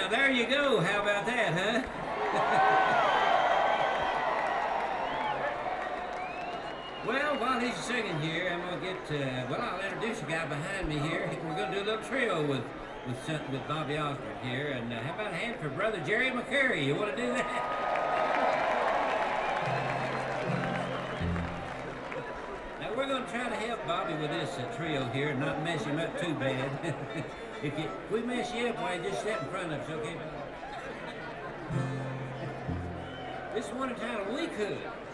Now, there you go. How about that, huh? Well, while he's singing here, I'm gonna get. Well, I'll introduce the guy behind me here. We're gonna do a little trio with Bobby Osborne here, and how about a hand for Brother Jerry McCurry? You want to do that? Now we're gonna try to help Bobby with this trio here, and not mess him up too bad. If we mess you up, why just step in front of us, okay? This one entitled "We Could."